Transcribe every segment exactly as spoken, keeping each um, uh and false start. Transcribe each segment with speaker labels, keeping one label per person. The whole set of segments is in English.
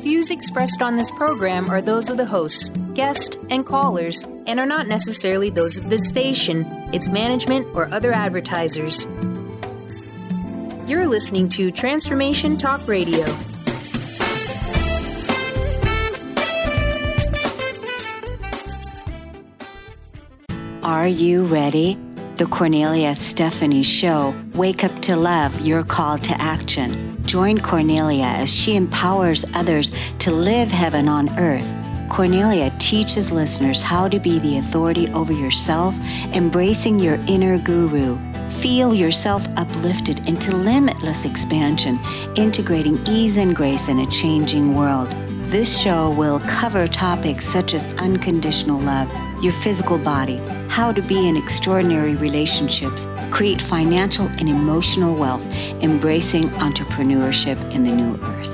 Speaker 1: views expressed on this program are those of the hosts, guests, and callers, and are not necessarily those of this station, its management, or other advertisers. You're listening to Transformation Talk Radio.
Speaker 2: Are you ready? The Cornelia Stephanie Show. Wake up to love, your call to action. Join Cornelia as she empowers others to live heaven on earth. Cornelia teaches listeners how to be the authority over yourself, embracing your inner guru. Feel yourself uplifted into limitless expansion, integrating ease and grace in a changing world. This show will cover topics such as unconditional love, your physical body, how to be in extraordinary relationships, create financial and emotional wealth, embracing entrepreneurship in the new earth.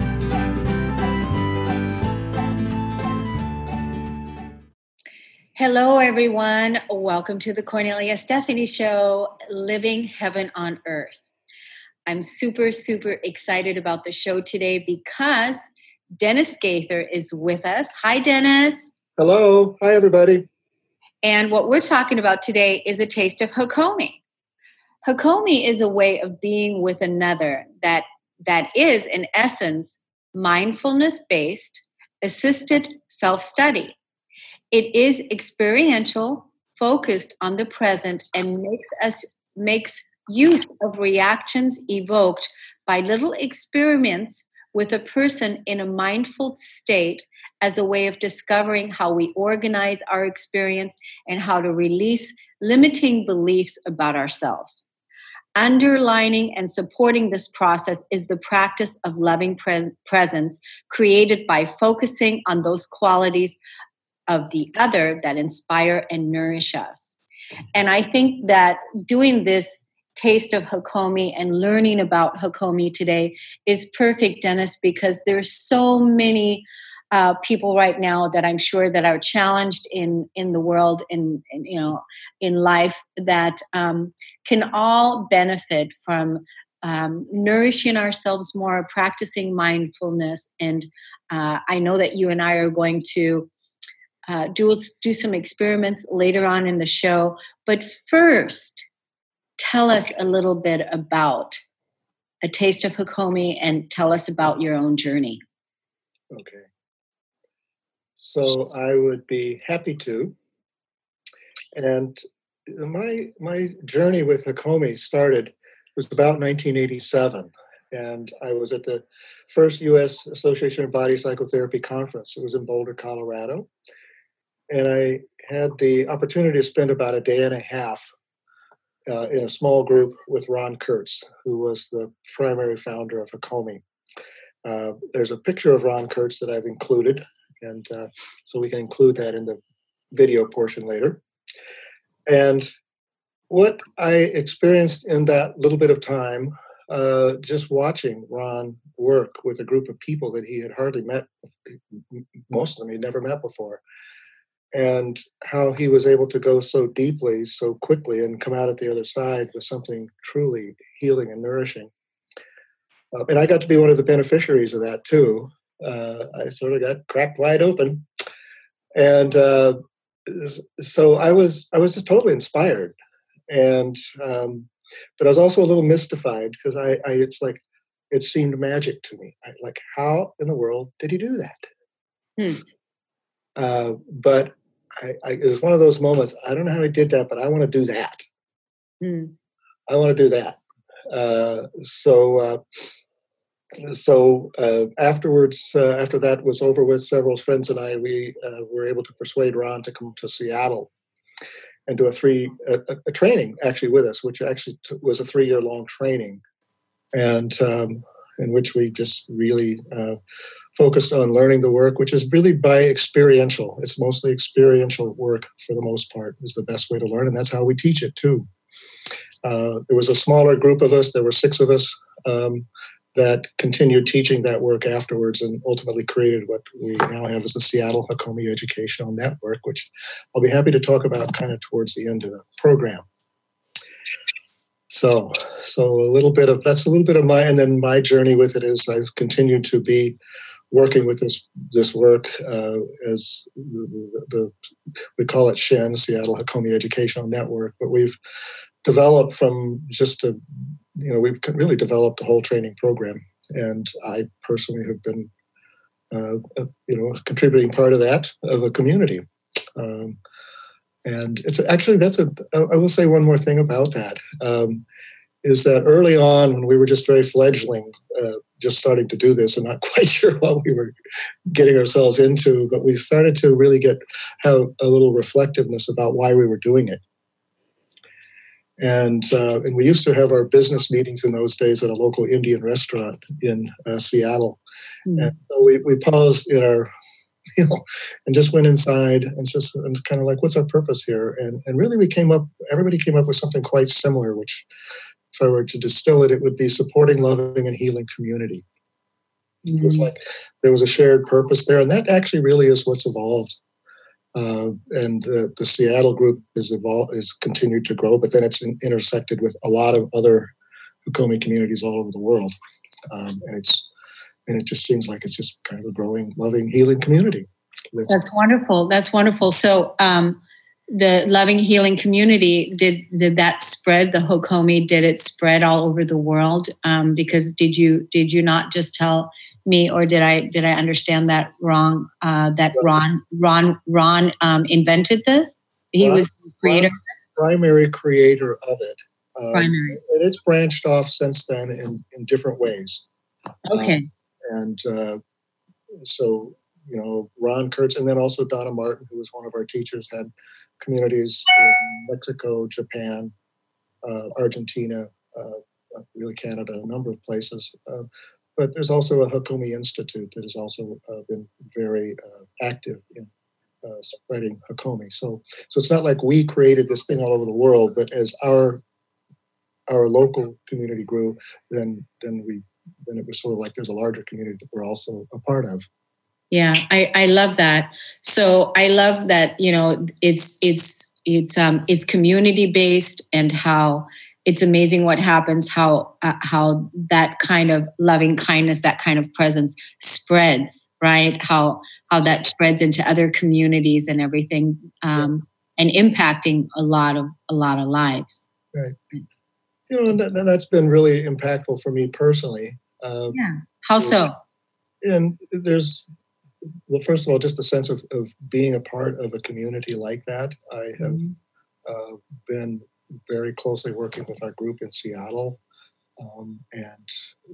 Speaker 3: Hello, everyone. Welcome to the Cornelia Stephanie Show, Living Heaven on Earth. I'm super, super excited about the show today because Dennis Gaither is with us. Hi, Dennis.
Speaker 4: Hello. Hi, everybody.
Speaker 3: And what we're talking about today is a taste of Hakomi. Hakomi is a way of being with another that, that is, in essence, mindfulness-based, assisted self-study. It is experiential, focused on the present, and makes us makes use of reactions evoked by little experiments with a person in a mindful state as a way of discovering how we organize our experience and how to release limiting beliefs about ourselves. Underlining and supporting this process is the practice of loving pre- presence created by focusing on those qualities of the other that inspire and nourish us. And I think that doing this taste of Hakomi and learning about Hakomi today is perfect, Dennis, because there's so many uh, people right now that I'm sure that are challenged in, in the world, in, in you know, in life, that um, can all benefit from um, nourishing ourselves more, practicing mindfulness. And uh, I know that you and I are going to Uh, do do some experiments later on in the show. But first, tell us a little bit about A Taste of Hakomi and tell us about your own journey.
Speaker 4: Okay. So I would be happy to. And my my journey with Hakomi started, was about nineteen eighty-seven. And I was at the first U S Association of Body Psychotherapy conference. It was in Boulder, Colorado. And I had the opportunity to spend about a day and a half uh, in a small group with Ron Kurtz, who was the primary founder of Hakomi. Uh, there's a picture of Ron Kurtz that I've included, and uh, so we can include that in the video portion later. And what I experienced in that little bit of time, uh, just watching Ron work with a group of people that he had hardly met, most of them he'd never met before, and how he was able to go so deeply, so quickly, and come out at the other side with something truly healing and nourishing. Uh, and I got to be one of the beneficiaries of that, too. Uh, I sort of got cracked wide open. And uh, so I was I was just totally inspired. And um, but I was also a little mystified, because I, I it's like, it seemed magic to me. I, like, how in the world did he do that? Hmm. Uh, but I, I, it was one of those moments, I don't know how he did that, but I want to do that. Mm. I want to do that. Uh, so uh, so uh, afterwards, uh, after that was over with, several friends and I, we uh, were able to persuade Ron to come to Seattle and do a three, a, a training actually with us, which actually t- was a three-year long training. And um, in which we just really uh, focused on learning the work, which is really by experiential. It's mostly experiential work for the most part, is the best way to learn, and that's how we teach it too. Uh, there was a smaller group of us, there were six of us, um, that continued teaching that work afterwards and ultimately created what we now have as the Seattle Hakomi Educational Network, which I'll be happy to talk about kind of towards the end of the program. So, so a little bit of, that's a little bit of my, and then my journey with it is I've continued to be working with this this work uh, as the, the, the we call it SHEN, Seattle Hakomi Educational Network, but we've developed from just a you know we've really developed a whole training program, and I personally have been uh, a, you know a contributing part of that of a community. Um, and it's actually that's a I will say one more thing about that. Um, is that early on when we were just very fledgling, uh, just starting to do this and not quite sure what we were getting ourselves into, but we started to really get have a little reflectiveness about why we were doing it. And uh, and we used to have our business meetings in those days at a local Indian restaurant in uh, Seattle. Mm. And so we, we paused in our, you know, and just went inside and just and kind of like, what's our purpose here? And and really we came up, everybody came up with something quite similar, which if I were to distill it, it would be supporting, loving, and healing community. Mm-hmm. It was like there was a shared purpose there, and that actually really is what's evolved. Uh, and uh, the Seattle group is evolved, is continued to grow, but then it's in, intersected with a lot of other Hakomi communities all over the world, um, and it's and it just seems like it's just kind of a growing, loving, healing community.
Speaker 3: That's, That's wonderful. That's wonderful. So. Um, The loving healing community, did did that spread? The Hakomi, did it spread all over the world? Um, because did you did you not just tell me, or did I did I understand that wrong? Uh, that Ron Ron Ron um, invented this. He Ron, was the creator,
Speaker 4: primary creator of it. Um,
Speaker 3: primary,
Speaker 4: and it's branched off since then in, in different ways.
Speaker 3: Okay,
Speaker 4: um, and uh, so you know Ron Kurtz, and then also Donna Martin, who was one of our teachers, had communities in Mexico, Japan, uh, Argentina, uh, really Canada, a number of places. Uh, but there's also a Hakomi Institute that has also uh, been very uh, active in uh, spreading Hakomi. So, so it's not like we created this thing all over the world, but as our our local community grew, then then we then it was sort of like there's a larger community that we're also a part of.
Speaker 3: Yeah, I, I love that. So I love that, you know, it's it's it's um it's community based, and how it's amazing what happens, how uh, how that kind of loving kindness, that kind of presence spreads, right? How how that spreads into other communities and everything, um, and impacting a lot of a lot of lives.
Speaker 4: Right. You know, and that, that's been really impactful for me personally.
Speaker 3: Uh, yeah. How so?
Speaker 4: And there's. Well, first of all, just the sense of, of being a part of a community like that. I have mm-hmm. uh, been very closely working with our group in Seattle. Um, and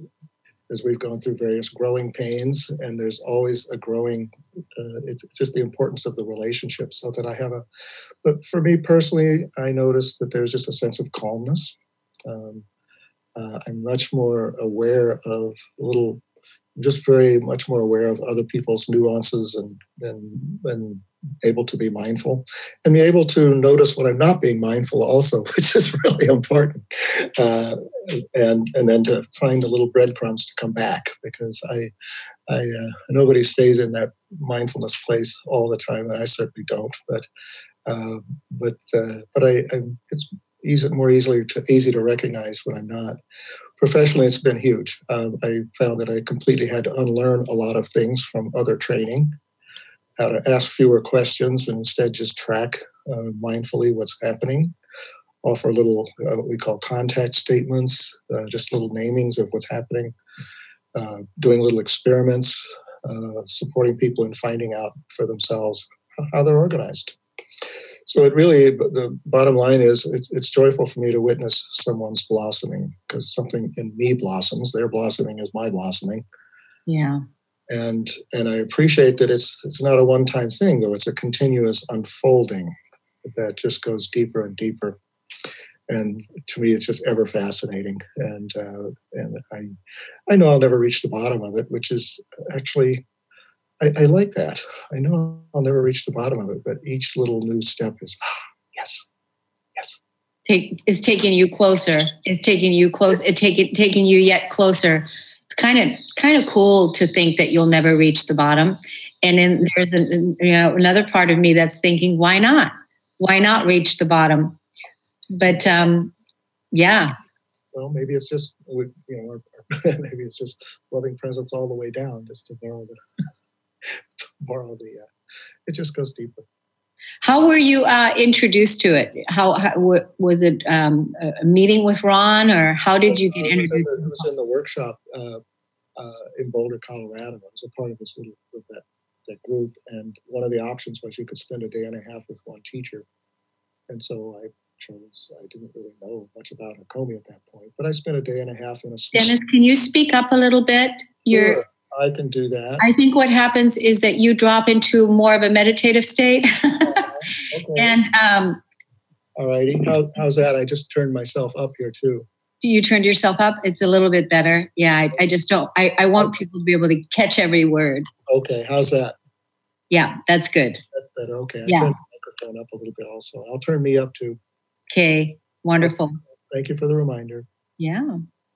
Speaker 4: as we've gone through various growing pains, and there's always a growing, uh, it's, it's just the importance of the relationship, so that I have a, but for me personally, I noticed that there's just a sense of calmness. Um, uh, I'm much more aware of little just very much more aware of other people's nuances, and, and and able to be mindful, and be able to notice when I'm not being mindful also, which is really important. Uh, and and then to find the little breadcrumbs to come back, because I, I uh, nobody stays in that mindfulness place all the time, and I certainly don't. But uh, but uh, but I, I it's easy, more easily to easy to recognize when I'm not. Professionally, it's been huge. Um, I found that I completely had to unlearn a lot of things from other training, how to ask fewer questions and instead just track uh, mindfully what's happening, offer little, uh, what we call contact statements, uh, just little namings of what's happening, uh, doing little experiments, uh, supporting people in finding out for themselves how they're organized. So it really, the bottom line is, it's it's joyful for me to witness someone's blossoming, because something in me blossoms. Their blossoming is my blossoming.
Speaker 3: Yeah.
Speaker 4: And and I appreciate that it's it's not a one-time thing, though. It's a continuous unfolding that just goes deeper and deeper. And to me, it's just ever fascinating. And uh, and I I know I'll never reach the bottom of it, which is actually. I, I like that. I know I'll never reach the bottom of it, but each little new step is, ah, yes, yes.
Speaker 3: Take is taking you closer. It's taking you close. It taking taking you yet closer. It's kind of kind of cool to think that you'll never reach the bottom. And then there's an, you know another part of me that's thinking, why not? Why not reach the bottom? But um, yeah.
Speaker 4: Well, maybe it's just, you know, our, our Maybe it's just loving presence all the way down, just to borrow the, borrow the, uh, it just goes deeper.
Speaker 3: How were you uh, introduced to it? How, how was it um, a meeting with Ron, or how did you get introduced?
Speaker 4: It was in the, it was in the workshop uh, uh, in Boulder, Colorado. I was a part of this little of that, that group, and one of the options was you could spend a day and a half with one teacher. And so I chose, I didn't really know much about Hakomi at that point, but I spent a day and a half in a...
Speaker 3: Dennis, can you speak up a little bit? You're,
Speaker 4: sure, I can do that.
Speaker 3: I think what happens is that you drop into more of a meditative state. Okay. And um,
Speaker 4: all righty. How, how's that? I just turned myself up here too.
Speaker 3: You turned yourself up? It's a little bit better. Yeah, I, I just don't, I, I want people to be able to catch every word.
Speaker 4: Okay, how's that?
Speaker 3: Yeah, that's good.
Speaker 4: That's better. Okay, I
Speaker 3: yeah.
Speaker 4: turned the microphone up a little bit also. I'll turn me up too.
Speaker 3: Okay, wonderful.
Speaker 4: Thank you for the reminder.
Speaker 3: Yeah.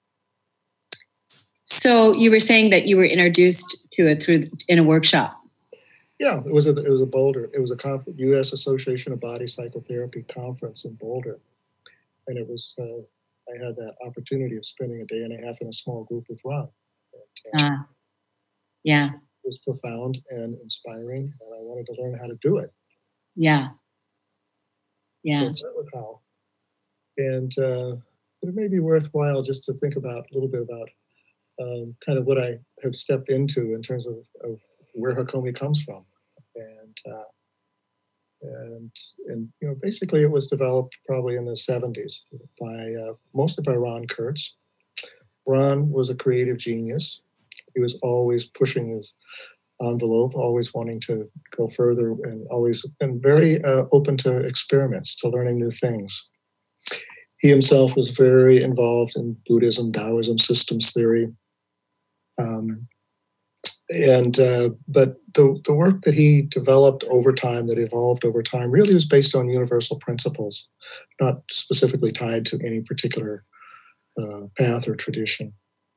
Speaker 3: So you were saying that you were introduced to it through in a workshop.
Speaker 4: Yeah, it was a it was a Boulder. It was a conference, U S Association of Body Psychotherapy conference in Boulder, and it was uh, I had that opportunity of spending a day and a half in a small group with Ron. And, uh,
Speaker 3: ah, yeah,
Speaker 4: it was profound and inspiring, and I wanted to learn how to do it.
Speaker 3: Yeah, yeah.
Speaker 4: So that was how. And uh, it may be worthwhile just to think about a little bit about um, kind of what I have stepped into in terms of, of where Hakomi comes from. And, uh, and, and, you know, basically it was developed probably in the seventies by, uh, mostly by Ron Kurtz. Ron was a creative genius. He was always pushing his envelope, always wanting to go further, and always, and very uh, open to experiments, to learning new things. He himself was very involved in Buddhism, Taoism, systems theory. Um, and uh, but the, the work that he developed over time, that evolved over time, really was based on universal principles, not specifically tied to any particular uh, path or tradition.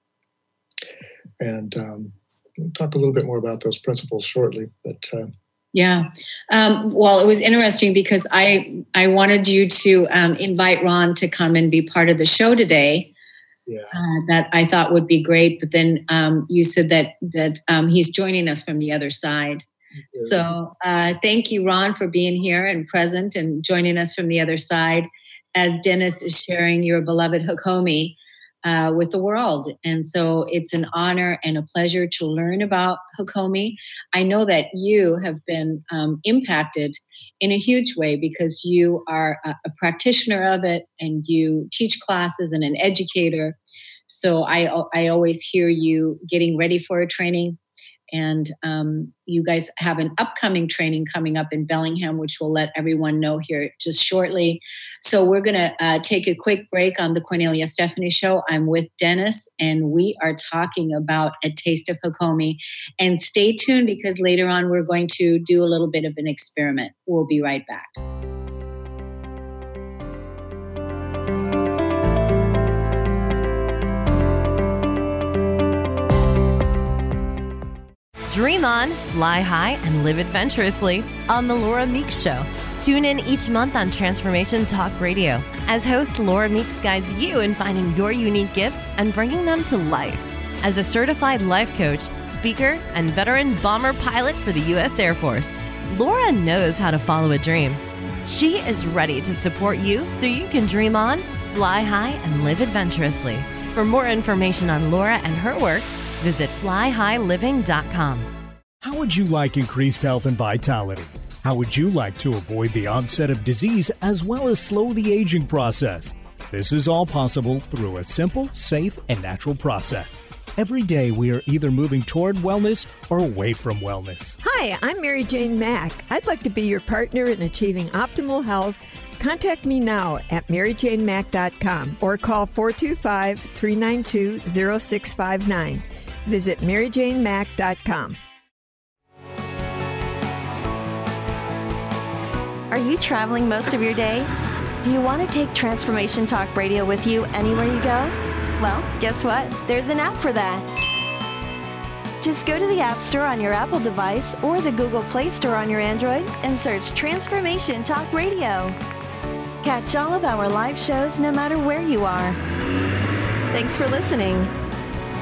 Speaker 4: And um, we'll talk a little bit more about those principles shortly. But uh,
Speaker 3: yeah, um, well, it was interesting because I I wanted you to um, invite Ron to come and be part of the show today.
Speaker 4: Yeah.
Speaker 3: Uh, that I thought would be great, but then um, you said that that um, he's joining us from the other side. Yeah. So uh, thank you, Ron, for being here and present and joining us from the other side as Dennis is sharing your beloved Hakomi uh, with the world. And so it's an honor and a pleasure to learn about Hakomi. I know that you have been um, impacted in a huge way because you are a, a practitioner of it and you teach classes and an educator. So I, I always hear you getting ready for a training. And um, you guys have an upcoming training coming up in Bellingham, which we'll let everyone know here just shortly. So we're going to uh, take a quick break on the Cornelia Stephanie Show. I'm with Dennis, and we are talking about A Taste of Hakomi. And stay tuned because later on we're going to do a little bit of an experiment. We'll be right back.
Speaker 5: Dream on, fly high, and live adventurously on The Laura Meeks Show. Tune in each month on Transformation Talk Radio as host Laura Meeks guides you in finding your unique gifts and bringing them to life. As a certified life coach, speaker, and veteran bomber pilot for the U S Air Force, Laura knows how to follow a dream. She is ready to support you so you can dream on, fly high, and live adventurously. For more information on Laura and her work, visit fly high living dot com.
Speaker 6: How would you like increased health and vitality? How would you like to avoid the onset of disease as well as slow the aging process? This is all possible through a simple, safe, and natural process. Every day we are either moving toward wellness or away from wellness.
Speaker 7: Hi, I'm Mary Jane Mack. I'd like to be your partner in achieving optimal health. Contact me now at mary jane mack dot com or call four two five, three nine two, zero six five nine. Visit mary jane mack dot com.
Speaker 5: Are you traveling most of your day? Do you want to take Transformation Talk Radio with you anywhere you go? Well, guess what? There's an app for that. Just go to the App Store on your Apple device or the Google Play Store on your Android and search Transformation Talk Radio. Catch all of our live shows no matter where you are. Thanks for listening.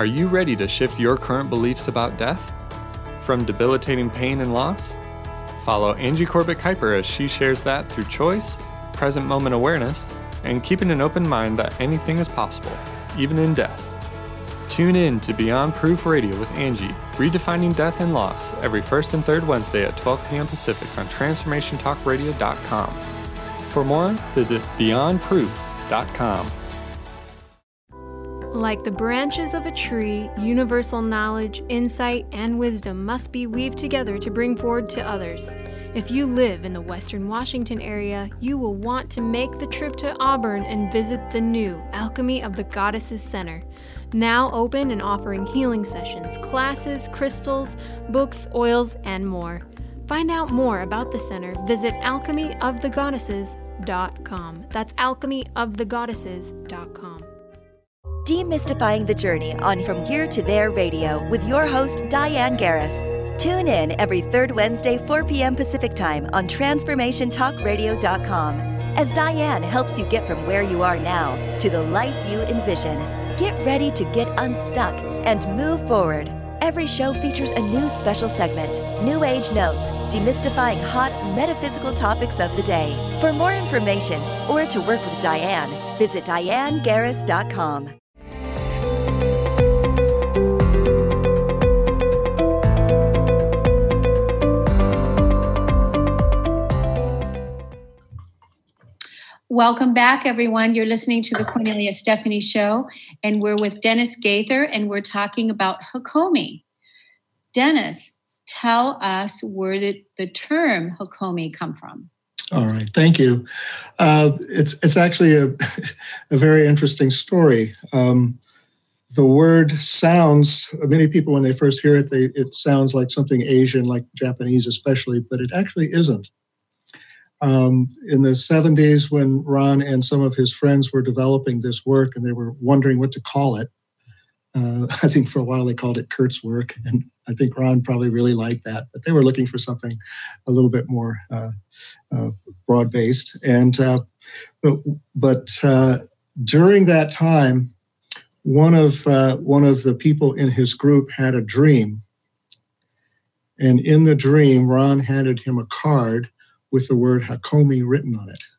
Speaker 8: Are you ready to shift your current beliefs about death? From debilitating pain and loss? Follow Angie Corbett Kuiper as she shares that through choice, present moment awareness, and keeping an open mind that anything is possible, even in death. Tune in to Beyond Proof Radio with Angie, redefining death and loss, every first and third Wednesday at twelve p.m. Pacific on transformation talk radio dot com. For more, visit beyond proof dot com.
Speaker 9: Like the branches of a tree, universal knowledge, insight, and wisdom must be weaved together to bring forward to others. If you live in the Western Washington area, you will want to make the trip to Auburn and visit the new Alchemy of the Goddesses Center. Now open and offering healing sessions, classes, crystals, books, oils, and more. Find out more about the center. Visit alchemy of the goddesses dot com. That's alchemy of the goddesses dot com.
Speaker 10: Demystifying the Journey on From Here to There Radio with your host, Diane Garris. Tune in every third Wednesday, four p.m. Pacific Time on transformation talk radio dot com as Diane helps you get from where you are now to the life you envision. Get ready to get unstuck and move forward. Every show features a new special segment, New Age Notes, demystifying hot metaphysical topics of the day. For more information or to work with Diane, visit diane garris dot com.
Speaker 3: Welcome back, everyone. You're listening to the Cornelia Stephanie Show, and we're with Dennis Gaither, and we're talking about Hakomi. Dennis, tell us where did the term Hakomi come from?
Speaker 4: All right, thank you. Uh, it's it's actually a, a very interesting story. Um, the word sounds, many people when they first hear it, they, it sounds like something Asian, like Japanese especially, but it actually isn't. Um, in the seventies, when Ron and some of his friends were developing this work and they were wondering what to call it, uh, I think for a while they called it Kurt's work, and I think Ron probably really liked that, but they were looking for something a little bit more uh, uh, broad-based. And uh, but, but uh, during that time, one of uh, one of the people in his group had a dream, and in the dream, Ron handed him a card with the word Hakomi written on it.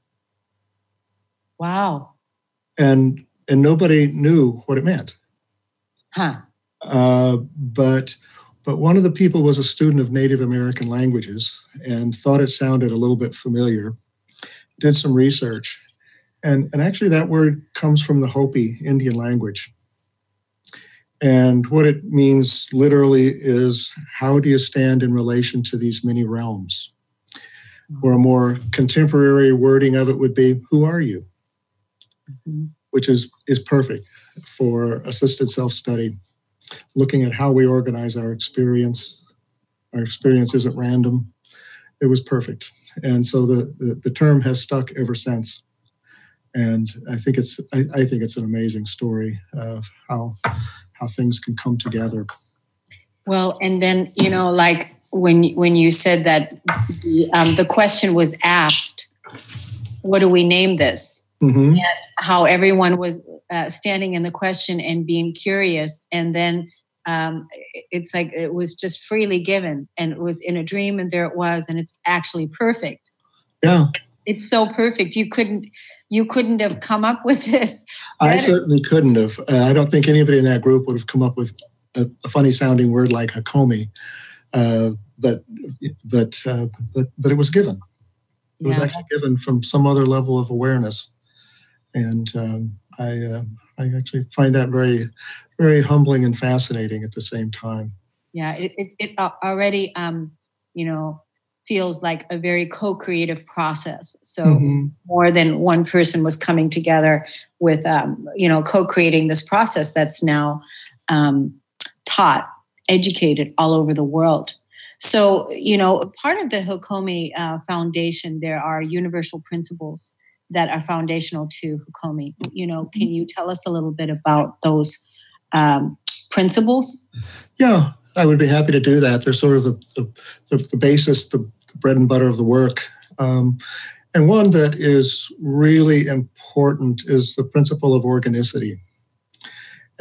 Speaker 3: Wow.
Speaker 4: And and nobody knew what it meant.
Speaker 3: Huh.
Speaker 4: Uh, but but one of the people was a student of Native American languages and thought it sounded a little bit familiar, did some research. And, and actually that word comes from the Hopi Indian language. And what it means literally is, how do you stand in relation to these many realms? Or a more contemporary wording of it would be, who are you? Mm-hmm. Which is, is perfect for assisted self-study, looking at how we organize our experience. Our experience isn't random. It was perfect. And so the, the, the term has stuck ever since. And I think it's I, I think it's an amazing story of how how things can come together.
Speaker 3: Well, and then, you know, like, When when you said that the, um, the question was asked, what do we name this? Mm-hmm. And how everyone was uh, standing in the question and being curious. And then um, it's like it was just freely given. And it was in a dream, and there it was. And it's actually perfect.
Speaker 4: Yeah.
Speaker 3: It's so perfect. You couldn't you couldn't have come up with this.
Speaker 4: I
Speaker 3: that
Speaker 4: certainly
Speaker 3: is-
Speaker 4: couldn't have. Uh, I don't think anybody in that group would have come up with a, a funny sounding word like Hakomi. Uh, but but uh, but but it was given. It yeah. was actually given from some other level of awareness, and um, I uh, I actually find that very very humbling and fascinating at the same time.
Speaker 3: Yeah, it it, it already um, you know feels like a very co-creative process. So mm-hmm. more than one person was coming together with um, you know co-creating this process that's now um, taught. Educated all over the world. So, you know, part of the Hakomi uh, Foundation, there are universal principles that are foundational to Hakomi. You know, can you tell us a little bit about those um, principles?
Speaker 4: Yeah, I would be happy to do that. They're sort of the, the, the basis, the bread and butter of the work. Um, and one that is really important is the principle of organicity.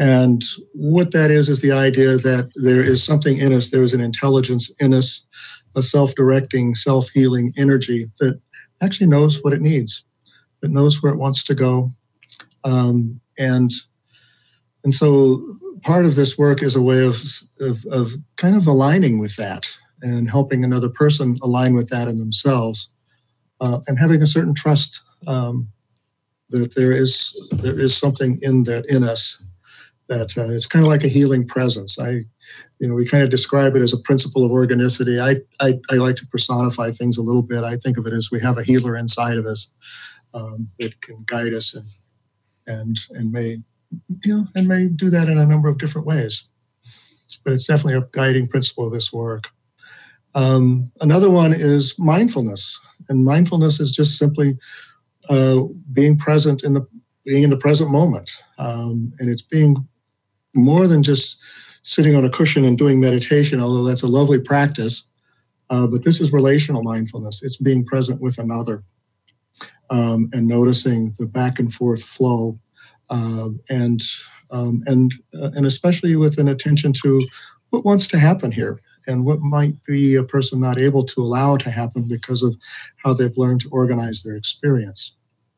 Speaker 4: And what that is, is the idea that there is something in us, there is an intelligence in us, a self-directing, self-healing energy that actually knows what it needs, that knows where it wants to go. Um, and and so part of this work is a way of, of, of kind of aligning with that and helping another person align with that in themselves, uh, and having a certain trust um, that there is there is something in that in us that uh, it's kind of like a healing presence. I, you know, we kind of describe it as a principle of organicity. I, I I like to personify things a little bit. I think of it as we have a healer inside of us um, that can guide us and and and may you know and may do that in a number of different ways. But it's definitely a guiding principle of this work. Um, another one is mindfulness, and mindfulness is just simply uh, being present in the being in the present moment, um, and it's being more than just sitting on a cushion and doing meditation, although that's a lovely practice. Uh, but this is relational mindfulness. It's being present with another um, and noticing the back and forth flow, uh, and um, and uh, and especially with an attention to what wants to happen here and what might be a person not able to allow to happen because of how they've learned to organize their experience.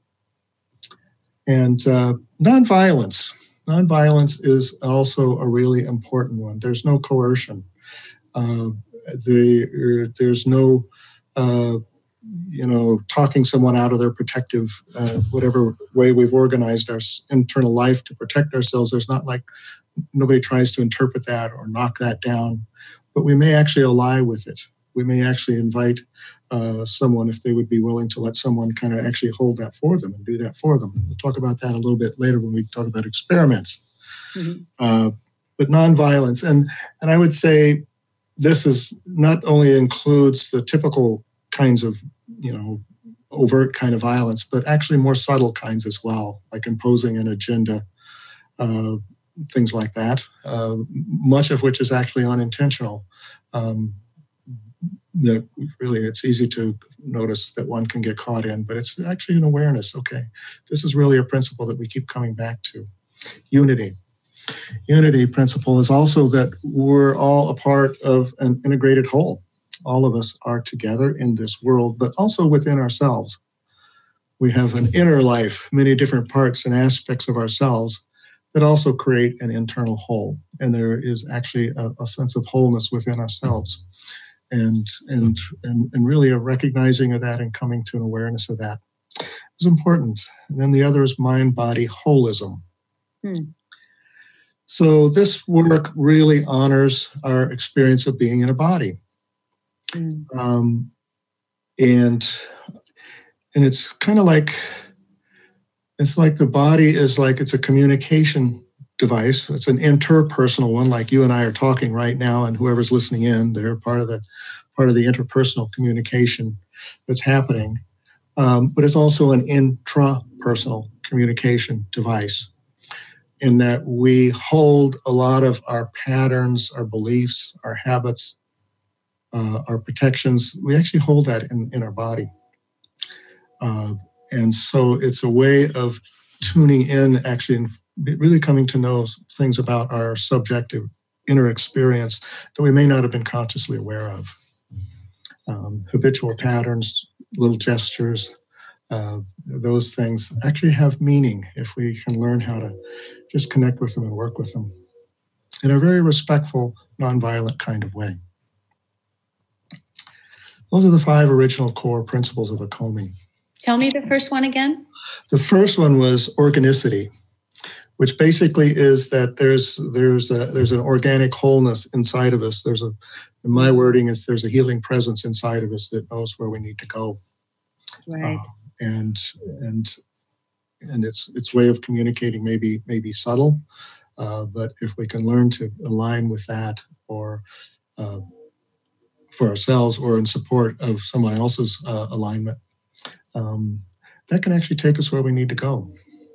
Speaker 4: And uh, nonviolence. Nonviolence is also a really important one. There's no coercion. Uh, the, there's no, uh, you know, talking someone out of their protective, uh, whatever way we've organized our internal life to protect ourselves. There's not like, nobody tries to interpret that or knock that down, but we may actually ally with it. We may actually invite uh, someone, if they would be willing to let someone kind of actually hold that for them and do that for them. We'll talk about that a little bit later when we talk about experiments. Mm-hmm. Uh, but nonviolence, and and I would say this is not only includes the typical kinds of, you know, overt kind of violence, but actually more subtle kinds as well, like imposing an agenda, uh, things like that, uh, much of which is actually unintentional. Um, that really, it's easy to notice that one can get caught in, but it's actually an awareness. Okay, this is really a principle that we keep coming back to. Unity. Unity principle is also that we're all a part of an integrated whole. All of us are together in this world, but also within ourselves. We have an inner life, many different parts and aspects of ourselves that also create an internal whole. And there is actually a, a sense of wholeness within ourselves. And, and and and really a recognizing of that and coming to an awareness of that is important. And then the other is mind-body holism. Hmm. So this work really honors our experience of being in a body. Hmm. Um, and and it's kind of like, it's like the body is like, it's a communication device. It's an interpersonal one, like you and I are talking right now, and whoever's listening in, they're part of the part of the interpersonal communication that's happening. Um, but it's also an intrapersonal communication device, in that we hold a lot of our patterns, our beliefs, our habits, uh, our protections. We actually hold that in, in our body. Uh, and so it's a way of tuning in, actually, and really coming to know things about our subjective inner experience that we may not have been consciously aware of. Um, habitual patterns, little gestures, uh, those things actually have meaning if we can learn how to just connect with them and work with them in a very respectful, nonviolent kind of way. Those are the five original core principles of Hakomi.
Speaker 3: Tell me the first one again.
Speaker 4: The first one was organicity, which basically is that there's there's a, there's an organic wholeness inside of us. There's a, in my wording is there's a healing presence inside of us that knows where we need to go.
Speaker 3: Right.
Speaker 4: Uh, and and and its its way of communicating may be, may be subtle, uh, but if we can learn to align with that, or uh, for ourselves, or in support of someone else's uh, alignment, um, that can actually take us where we need to go.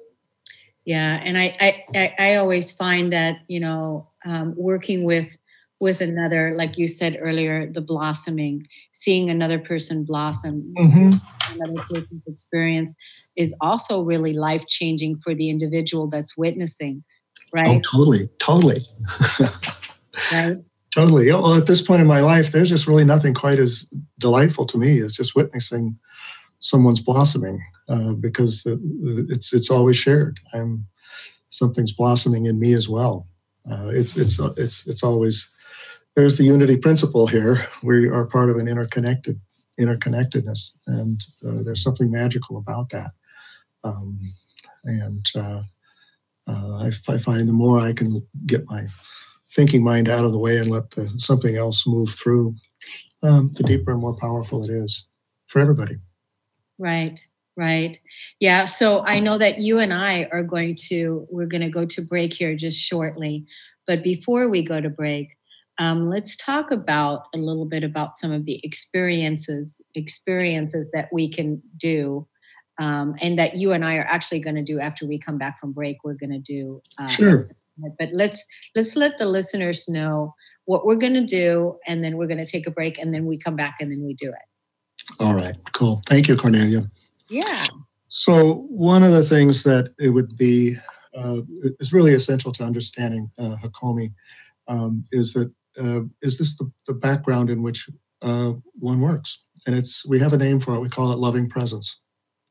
Speaker 3: Yeah, and I, I, I always find that, you know, um, working with with another, like you said earlier, the blossoming, seeing another person blossom, mm-hmm. another person's experience is also really life-changing for the individual that's witnessing. right?
Speaker 4: Oh, totally, totally.
Speaker 3: Right?
Speaker 4: Totally. Well, at this point in my life, there's just really nothing quite as delightful to me as just witnessing someone's blossoming, uh, because the, the, it's it's always shared. I'm something's blossoming in me as well. Uh, it's it's it's it's always there's the unity principle here. We are part of an interconnected interconnectedness, and uh, there's something magical about that. Um, and uh, uh, I, I find the more I can get my thinking mind out of the way and let the something else move through, um, the deeper and more powerful it is for everybody.
Speaker 3: Right, right. Yeah, so I know that you and I are going to, we're going to go to break here just shortly. But before we go to break, um, let's talk about a little bit about some of the experiences, experiences that we can do, um, and that you and I are actually going to do after we come back from break. We're going to do. Uh,
Speaker 4: sure.
Speaker 3: But let's let's let the listeners know what we're going to do, and then we're going to take a break, and then we come back, and then we do it.
Speaker 4: All right, cool. Thank you, Cornelia.
Speaker 3: Yeah.
Speaker 4: So one of the things that it would be uh, is really essential to understanding uh, Hakomi um, is that uh, is this the, the background in which uh, one works, and it's we have a name for it. We call it loving presence,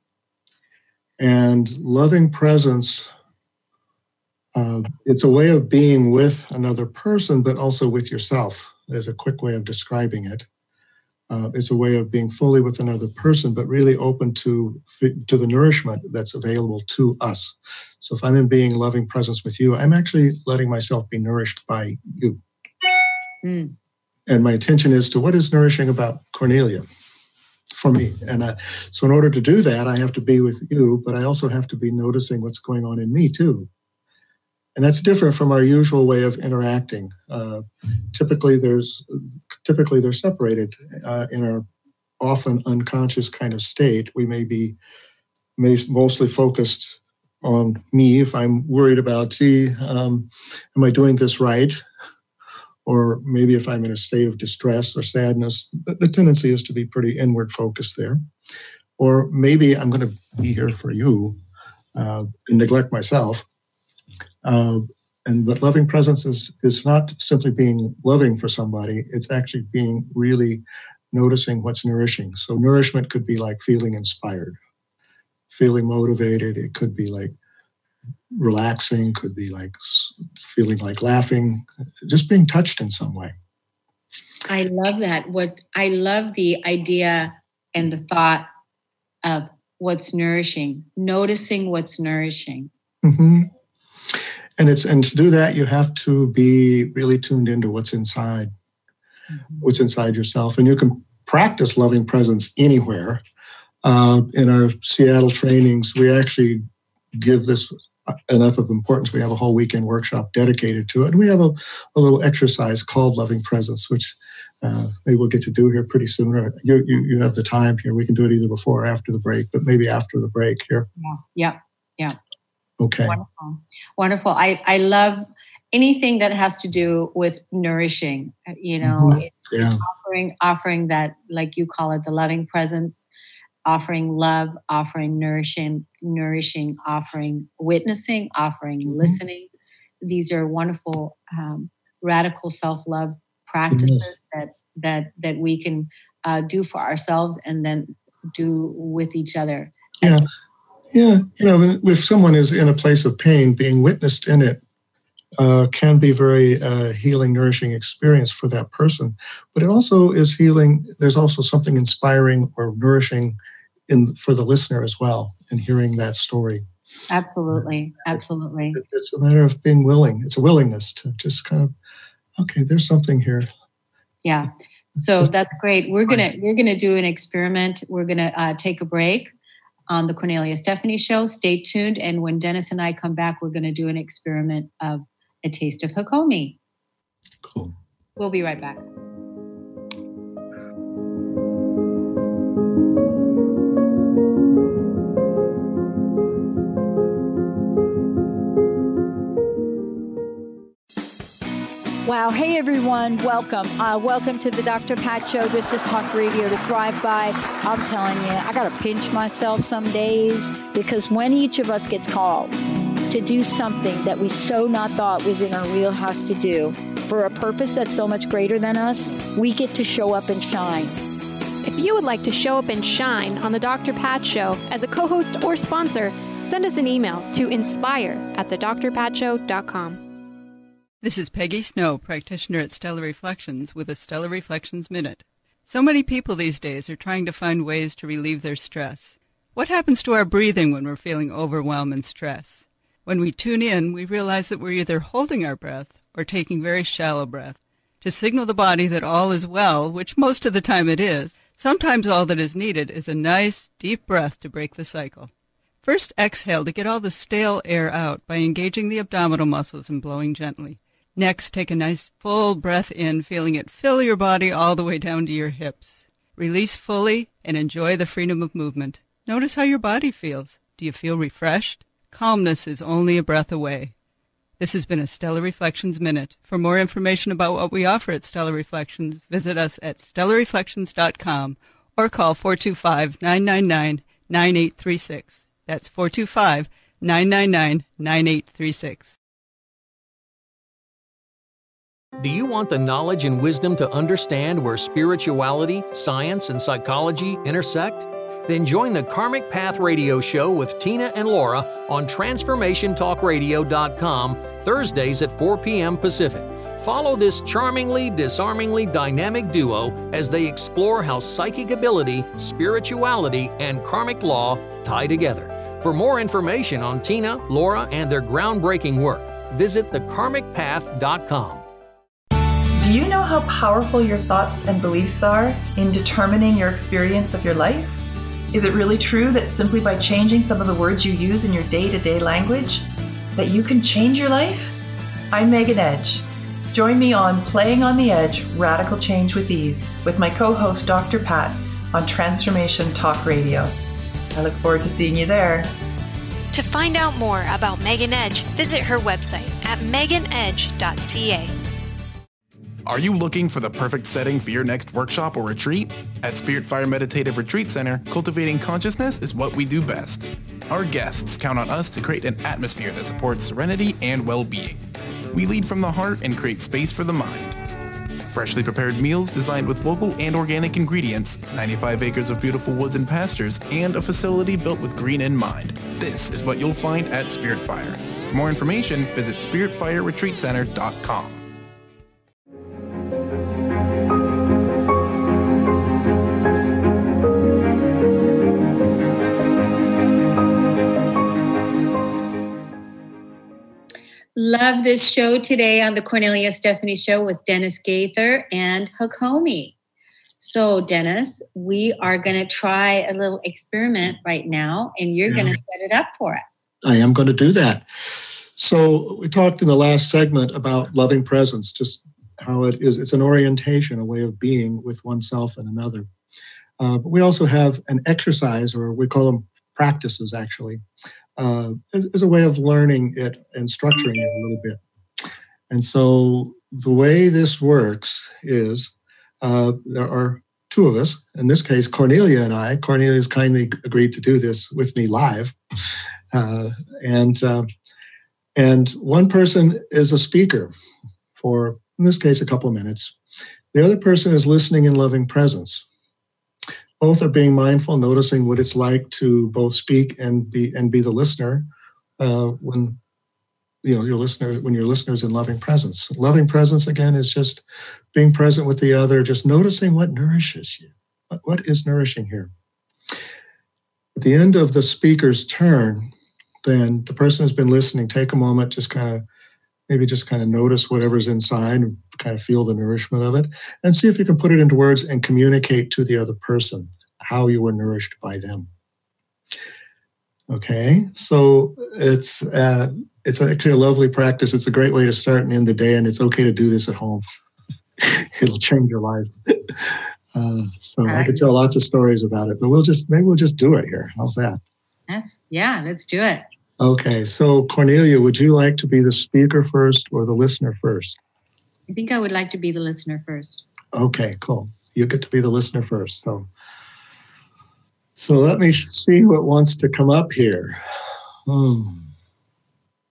Speaker 4: and loving presence. Uh, it's a way of being with another person, but also with yourself. There's a quick way of describing it. Uh, it's a way of being fully with another person, but really open to to the nourishment that's available to us. So if I'm in being loving presence with you, I'm actually letting myself be nourished by you. Mm. And my attention is to what is nourishing about Cornelia for me. And I, so in order to do that, I have to be with you, but I also have to be noticing what's going on in me too. And that's different from our usual way of interacting. Uh, typically, there's typically they're separated uh, in our often unconscious kind of state. We may be may mostly focused on me if I'm worried about, gee, um, am I doing this right? Or maybe if I'm in a state of distress or sadness, the, the tendency is to be pretty inward focused there. Or maybe I'm going to be here for you uh, and neglect myself. Uh, and but loving presence is is not simply being loving for somebody. It's actually being really noticing what's nourishing. So nourishment could be like feeling inspired, feeling motivated. It could be like relaxing, could be like feeling like laughing, just being touched in some way.
Speaker 3: I love that. What I love the idea and the thought of what's nourishing, noticing what's nourishing.
Speaker 4: Mm-hmm. And it's and to do that, you have to be really tuned into what's inside, mm-hmm. what's inside yourself. And you can practice loving presence anywhere. Uh, in our Seattle trainings, we actually give this enough of importance. We have a whole weekend workshop dedicated to it. And we have a, a little exercise called loving presence, which uh, maybe we'll get to do here pretty soon. Or you, you, you have the time here. We can do it either before or after the break, but maybe after the break here.
Speaker 3: Yeah, yeah, yeah.
Speaker 4: Okay.
Speaker 3: Wonderful. Wonderful. I, I love anything that has to do with nourishing, you know,
Speaker 4: mm-hmm. yeah.
Speaker 3: offering, offering that, like you call it, the loving presence, offering love, offering nourishing, nourishing, offering witnessing, offering mm-hmm. listening. These are wonderful, um, radical self-love practices yes. that, that, that we can uh, do for ourselves and then do with each other.
Speaker 4: Yeah. Yeah, you know, if someone is in a place of pain, being witnessed in it uh, can be very uh, healing, nourishing experience for that person. But it also is healing. There's also something inspiring or nourishing in for the listener as well in hearing that story.
Speaker 3: Absolutely, absolutely.
Speaker 4: It's a matter of being willing. It's a willingness to just kind of, okay, there's something here.
Speaker 3: Yeah. So that's great. We're gonna we're gonna do an experiment. We're gonna uh, take a break on the Cornelia Stephanie Show. Stay tuned. And when Dennis and I come back, we're going to do an experiment of a taste of Hakomi.
Speaker 4: Cool.
Speaker 3: We'll be right back.
Speaker 11: Wow. Hey, everyone. Welcome. Uh, welcome to the Doctor Pat Show. This is Talk Radio to Thrive By. I'm telling you, I got to pinch myself some days because when each of us gets called to do something that we so not thought was in our wheelhouse to do for a purpose that's so much greater than us, we get to show up and shine.
Speaker 9: If you would like to show up and shine on the Doctor Pat Show as a co-host or sponsor, send us an email to inspire at the dr pat show dot com.
Speaker 12: This is Peggy Snow, practitioner at Stellar Reflections, with a Stellar Reflections Minute. So many people these days are trying to find ways to relieve their stress. What happens to our breathing when we're feeling overwhelm and stress? When we tune in, we realize that we're either holding our breath or taking very shallow breath to signal the body that all is well, which most of the time it is. Sometimes all that is needed is a nice, deep breath to break the cycle. First, exhale to get all the stale air out by engaging the abdominal muscles and blowing gently. Next, take a nice full breath in, feeling it fill your body all the way down to your hips. Release fully and enjoy the freedom of movement. Notice how your body feels. Do you feel refreshed? Calmness is only a breath away. This has been a Stellar Reflections Minute. For more information about what we offer at Stellar Reflections, visit us at stellar reflections dot com or call four two five, nine nine nine, nine eight three six. That's four two five, nine nine nine, nine eight three six.
Speaker 13: Do you want the knowledge and wisdom to understand where spirituality, science, and psychology intersect? Then join the Karmic Path Radio Show with Tina and Laura on transformation talk radio dot com Thursdays at four p.m. Pacific. Follow this charmingly, disarmingly dynamic duo as they explore how psychic ability, spirituality, and karmic law tie together. For more information on Tina, Laura, and their groundbreaking work, visit the karmic path dot com.
Speaker 14: Do you know how powerful your thoughts and beliefs are in determining your experience of your life? Is it really true that simply by changing some of the words you use in your day-to-day language, that you can change your life? I'm Megan Edge. Join me on Playing on the Edge, Radical Change with Ease, with my co-host Doctor Pat on Transformation Talk Radio. I look forward to seeing you there.
Speaker 15: To find out more about Megan Edge, visit her website at megan edge dot c a.
Speaker 16: Are you looking for the perfect setting for your next workshop or retreat? At Spirit Fire Meditative Retreat Center, cultivating consciousness is what we do best. Our guests count on us to create an atmosphere that supports serenity and well-being. We lead from the heart and create space for the mind. Freshly prepared meals designed with local and organic ingredients, ninety-five acres of beautiful woods and pastures, and a facility built with green in mind. This is what you'll find at Spirit Fire. For more information, visit spirit fire retreat center dot com.
Speaker 3: Love this show today on the Cornelia Stephanie Show with Dennis Gaither and Hakomi. So, Dennis, we are going to try a little experiment right now, and you're yeah. going to set it up for us.
Speaker 4: I am going to do that. So, we talked in the last segment about loving presence, just how it is. It's an orientation, a way of being with oneself and another. Uh, but we also have an exercise, or we call them practices, actually, uh, as, as a way of learning it and structuring it a little bit. And so the way this works is uh, there are two of us. In this case, Cornelia and I. Cornelia has kindly agreed to do this with me live. Uh, and uh, and one person is a speaker for, in this case, a couple of minutes. The other person is listening in loving presence. Both are being mindful, noticing what it's like to both speak and be and be the listener uh, when you know your listener when your listener's in loving presence. Loving presence again is just being present with the other, just noticing what nourishes you. What, what is nourishing here? At the end of the speaker's turn, then the person who's been listening, take a moment, just kind of maybe just kind of notice whatever's inside and kind of feel the nourishment of it, and see if you can put it into words and communicate to the other person how you were nourished by them. Okay, so it's uh, it's actually a lovely practice. It's a great way to start and end the day, and it's okay to do this at home. It'll change your life. Uh, so I could tell lots of stories about it, but we'll just maybe we'll just do it here. How's that?
Speaker 3: Yes, yeah, let's do it.
Speaker 4: Okay, so Cornelia, would you like to be the speaker first or the listener first?
Speaker 3: I think I would like to be the listener first.
Speaker 4: Okay, cool. You get to be the listener first. So, so let me see what wants to come up here. Hmm.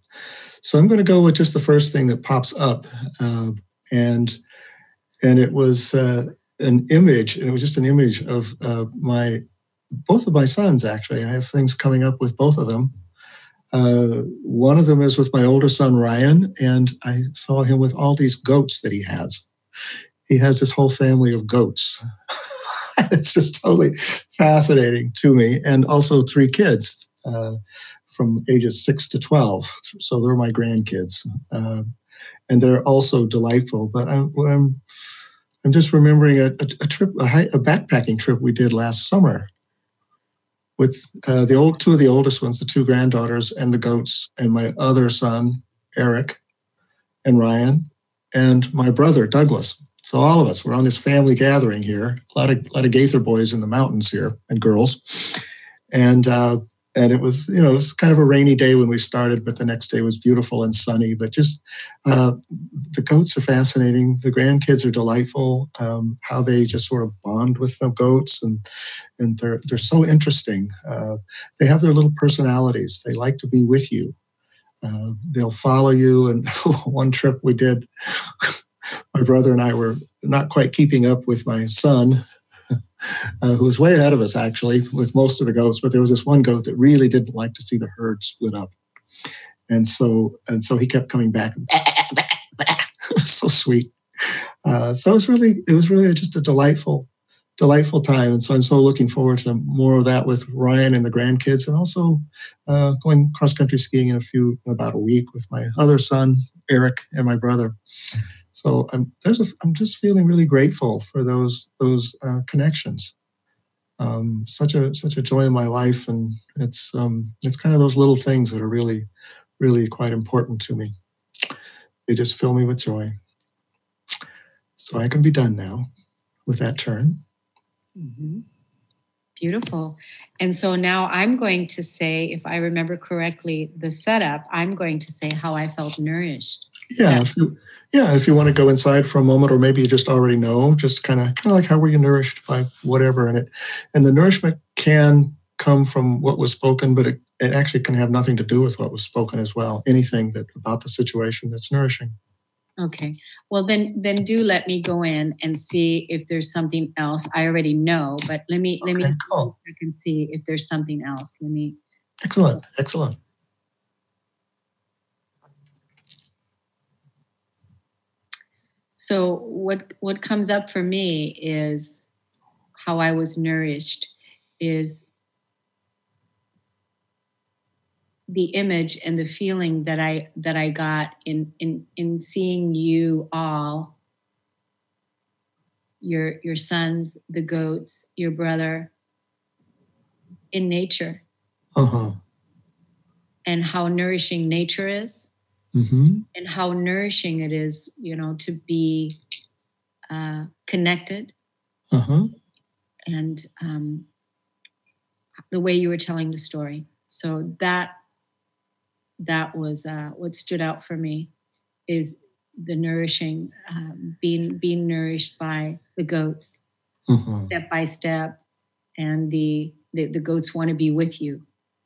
Speaker 4: So I'm going to go with just the first thing that pops up. Uh, and and it was uh, an image, and it was just an image of uh, my, both of my sons, actually. I have things coming up with both of them. Uh, one of them is with my older son, Ryan, and I saw him with all these goats that he has. He has this whole family of goats. It's just totally fascinating to me. And also three kids uh, from ages six to twelve. So they're my grandkids. Uh, and they're also delightful. But I'm, I'm, I'm just remembering a, a, a trip, a, high, a backpacking trip we did last summer with uh, the old two of the oldest ones, the two granddaughters and the goats, and my other son, Eric, and Ryan, and my brother, Douglas. So all of us were on this family gathering here. A lot of a lot of Gaither boys in the mountains here and girls, and uh, and it was you know it was kind of a rainy day when we started, but the next day was beautiful and sunny. But just uh, the goats are fascinating. The grandkids are delightful. Um, how they just sort of bond with the goats, and and they're they're so interesting. Uh, they have their little personalities. They like to be with you. Uh, they'll follow you. And one trip we did. My brother and I were not quite keeping up with my son, uh, who was way ahead of us, actually, with most of the goats. But there was this one goat that really didn't like to see the herd split up. And so and so he kept coming back. It was so sweet. Uh, so it was really, it was really just a delightful, delightful time. And so I'm so looking forward to more of that with Ryan and the grandkids, and also uh, going cross-country skiing in a few, in about a week with my other son, Eric, and my brother. So I'm there's a, I'm just feeling really grateful for those those uh, connections. Um, such a such a joy in my life, and it's um, it's kind of those little things that are really really quite important to me. They just fill me with joy. So I can be done now with that turn.
Speaker 3: Mm-hmm. Beautiful. And so now I'm going to say, if I remember correctly, the setup, I'm going to say how I felt nourished.
Speaker 4: Yeah, if you, yeah, if you want to go inside for a moment, or maybe you just already know, just kind of kind of like how were you nourished by whatever in it. And the nourishment can come from what was spoken, but it, it actually can have nothing to do with what was spoken as well. Anything that about the situation that's nourishing.
Speaker 3: Okay. Well, then, then do let me go in and see if there's something else. I already know, but let me let
Speaker 4: okay,
Speaker 3: me
Speaker 4: cool.
Speaker 3: I can see if there's something else. Let me.
Speaker 4: Excellent. Excellent.
Speaker 3: So what what comes up for me is how I was nourished is the image and the feeling that I that I got in in in seeing you all, your your sons, the goats, your brother, in nature,
Speaker 4: uh-huh.
Speaker 3: and how nourishing nature is,
Speaker 4: mm-hmm.
Speaker 3: and how nourishing it is, you know, to be uh, connected,
Speaker 4: uh-huh.
Speaker 3: and um, the way you were telling the story. So that. That was uh, what stood out for me, is the nourishing, um, being being nourished by the goats,
Speaker 4: uh-huh.
Speaker 3: step by step, and the, the the goats want to be with you.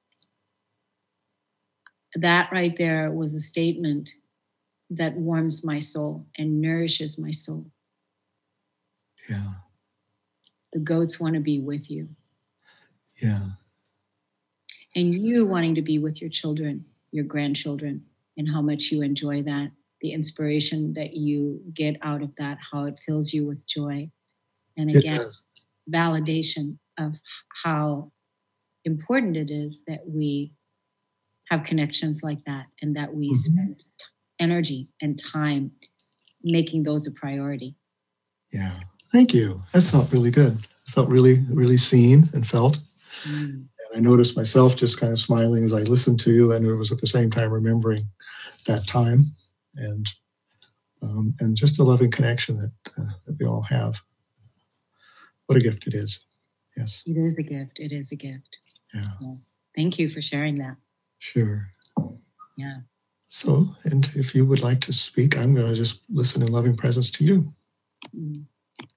Speaker 3: That right there was a statement that warms my soul and nourishes my soul.
Speaker 4: Yeah.
Speaker 3: The goats want to be with you.
Speaker 4: Yeah.
Speaker 3: And you wanting to be with your children, your grandchildren, and how much you enjoy that, the inspiration that you get out of that, how it fills you with joy. And again, validation of how important it is that we have connections like that, and that we mm-hmm. spend t- energy and time making those a priority.
Speaker 4: Yeah. Thank you. I felt really good. I felt really, really seen and felt. Mm. I noticed myself just kind of smiling as I listened to you, and it was at the same time remembering that time, and um, and just a loving connection that uh, that we all have. What a gift it is! Yes,
Speaker 3: it is a gift. It is a gift.
Speaker 4: Yeah.
Speaker 3: Yes. Thank you for sharing that.
Speaker 4: Sure.
Speaker 3: Yeah.
Speaker 4: So, and if you would like to speak, I'm going to just listen in loving presence to you.
Speaker 3: Mm.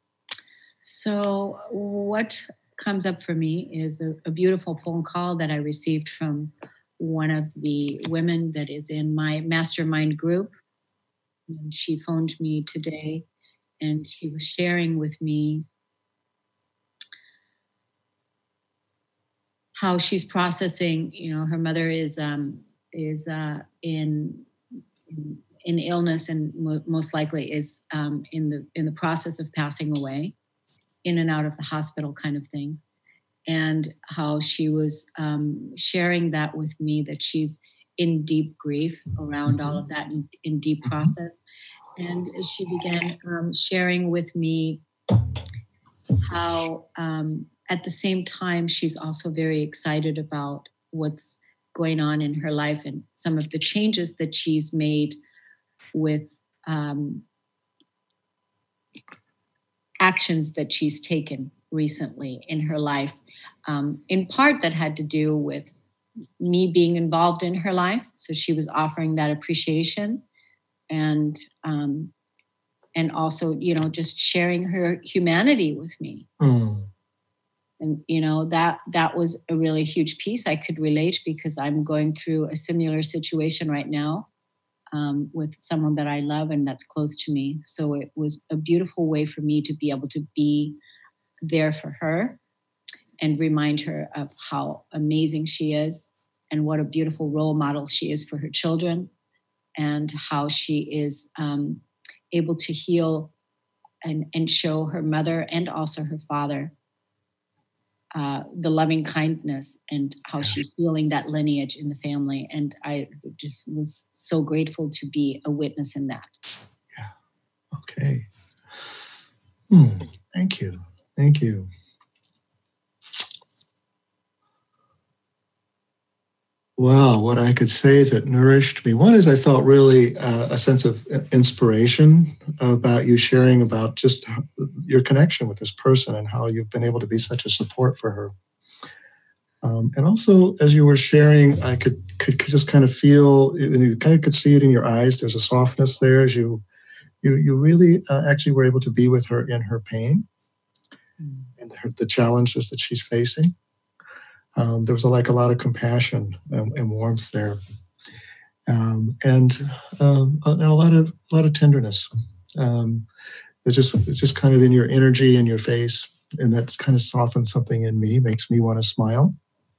Speaker 3: So, what comes up for me is a, a beautiful phone call that I received from one of the women that is in my mastermind group. And she phoned me today, and she was sharing with me how she's processing. You know, her mother is um, is uh, in, in in illness, and mo- most likely is um, in the in the process of passing away, in and out of the hospital kind of thing. And how she was um, sharing that with me, that she's in deep grief around all of that, in, in deep process. And she began um, sharing with me how um, at the same time, she's also very excited about what's going on in her life and some of the changes that she's made with um, actions that she's taken recently in her life, um, in part that had to do with me being involved in her life. So she was offering that appreciation, and um, and also, you know, just sharing her humanity with me. Mm. And, you know, that that was a really huge piece I could relate, because I'm going through a similar situation right now um, with someone that I love and that's close to me. So it was a beautiful way for me to be able to be there for her and remind her of how amazing she is and what a beautiful role model she is for her children, and how she is um, able to heal and, and show her mother and also her father uh, the loving kindness, and how she's healing that lineage in the family. And I just was so grateful to be a witness in that.
Speaker 4: Yeah. Okay. Hmm. Thank you. Thank you. Well, what I could say that nourished me, one is I felt really uh, a sense of inspiration about you sharing about just your connection with this person and how you've been able to be such a support for her. Um, and also, as you were sharing, I could, could, could just kind of feel, and you kind of could see it in your eyes. There's a softness there as you you, you really uh, actually were able to be with her in her pain mm. and her, the challenges that she's facing. Um, there was a, like a lot of compassion and, and warmth there, um, and, um, and a lot of a lot of tenderness. Um, it's just it's just kind of in your energy and your face, and that's kind of softened something in me, makes me want to smile.